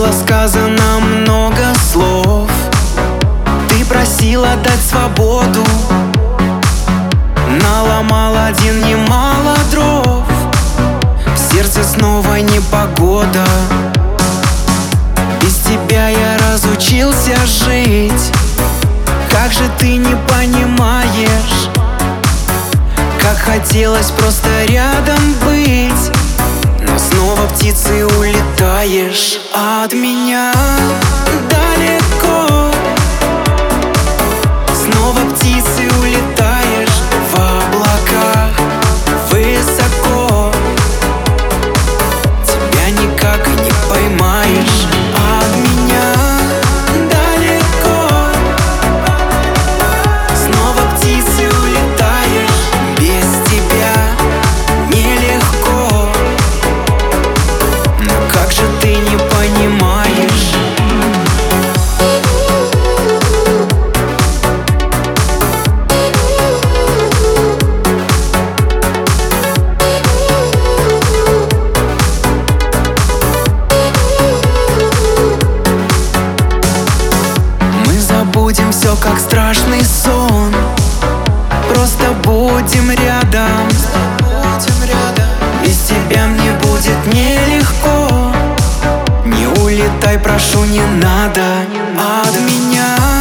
было сказано много слов. Ты просила дать свободу, наломал один немало дров. В сердце снова непогода. Без тебя я разучился жить. Как же ты не понимаешь, как хотелось просто рядом быть, но снова птицей улетаешь от меня далеко. Снова птицей улетаешь в облаках высоко. Тебя никак и не поймаешь от меня далеко. Снова птицей улетаешь, без тебя нелегко. Но как же ты не понимаешь? Будем все как страшный сон. Просто будем рядом. Без тебя мне будет нелегко. Не улетай, прошу, не надо от меня.